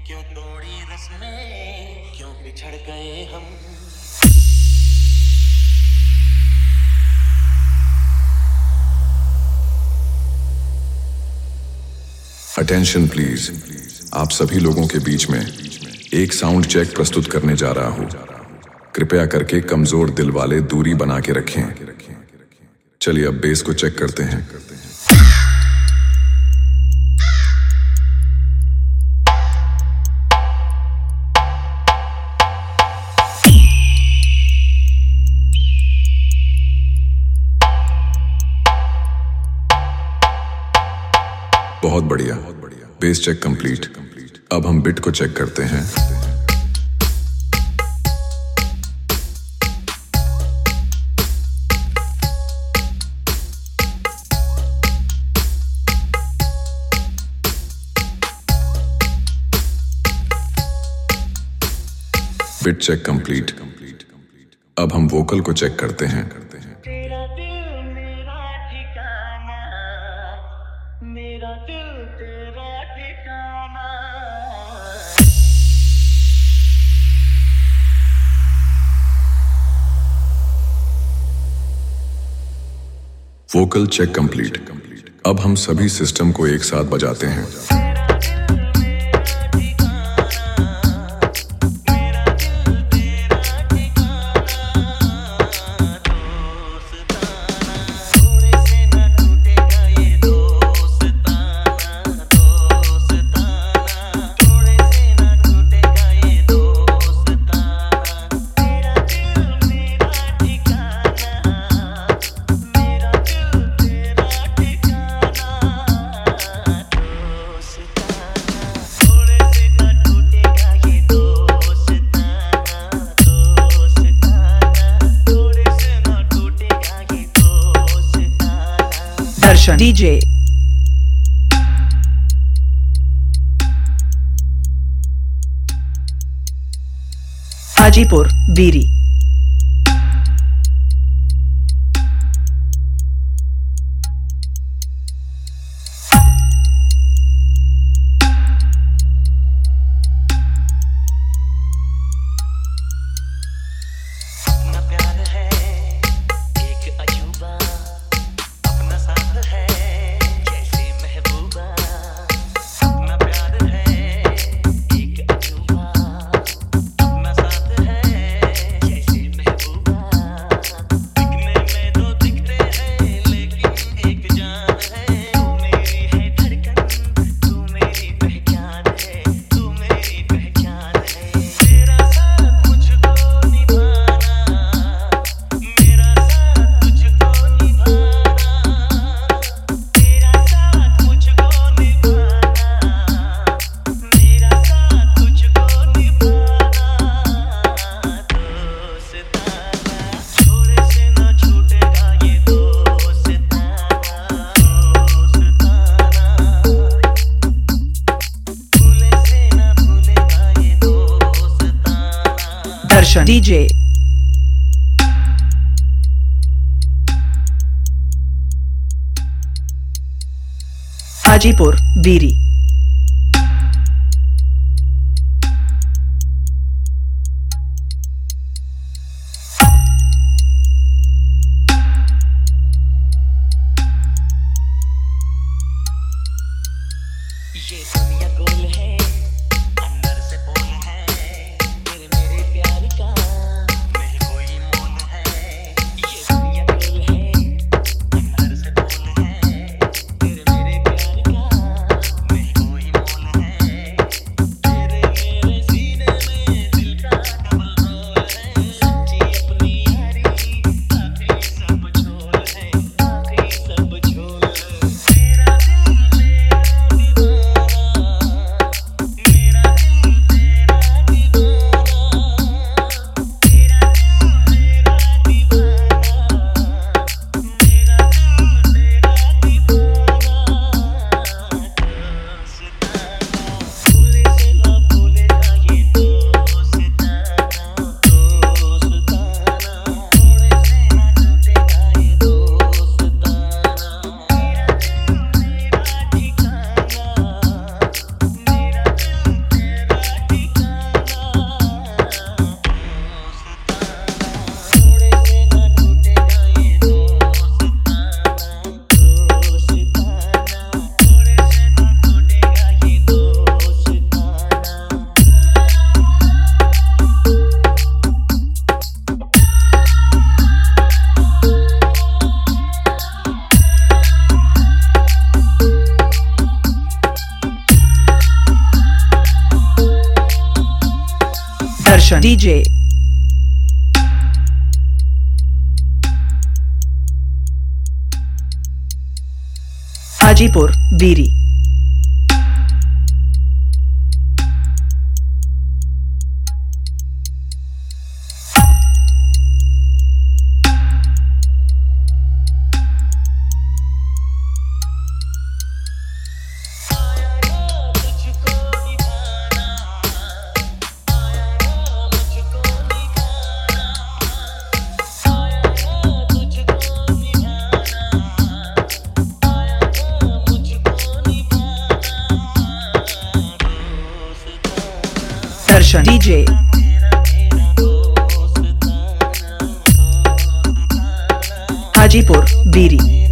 क्यों तोड़ी रस्में, क्यों बिछड़ गए हम। अटेंशन प्लीज, आप सभी लोगों के बीच में एक साउंड चेक प्रस्तुत करने जा रहा हूं। कृपया करके कमजोर दिल वाले दूरी बना के रखें। चलिए अब बेस को चेक करते हैं। बहुत बढ़िया, बेस चेक कंप्लीट। अब हम बिट को चेक करते हैं। Bit check complete. अब हम वोकल को चेक करते हैं। तेरा दिल मेरा ठिकाना, मेरा दिल तेरा ठिकाना। Vocal check complete. अब हम सभी सिस्टम को एक साथ बजाते हैं। DJ हाजीपुर बीरी। DJ हाजीपुर बीरी। ये दुनिया गोल है, अंदर से बोल है, तेरे मेरे प्यार का नहीं कोई मोल है। ये दुनिया गोल है, अंदर से बोल है, तेरे मेरे प्यार का नहीं दर्शन डीजे हाजीपुर बीरी दर्शन डीजे हाजीपुर बीरी